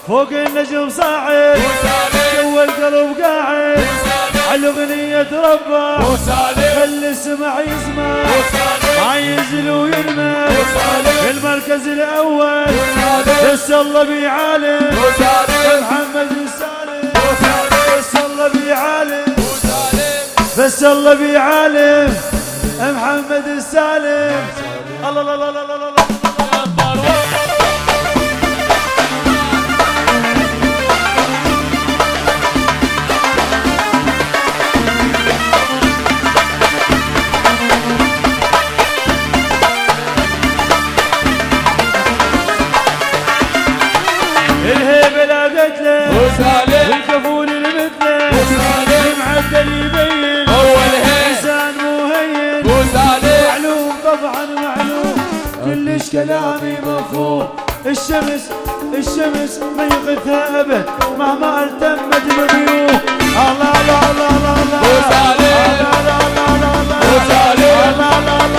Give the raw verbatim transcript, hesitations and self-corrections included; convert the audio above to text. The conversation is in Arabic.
فوق النجم صاعد جوا القلب قاعد على اغنية ربه خلي السمع يسمع ما ينزل ويرمى المركز الاول بس الله بيعالم محمد السالم بس الله بيعالم بس الله بيعالم محمد السالم الله الله الله الله الله الهيبة لا قتله والكفول اللي مثله المعدل يبين إنسان مهين معلوم طبعا معلوم كلش كلامي مفهوم الشمس الشمس ما يغثها أبد مهما التمت بضيوف الله الله الله الله الله الله الله الله الله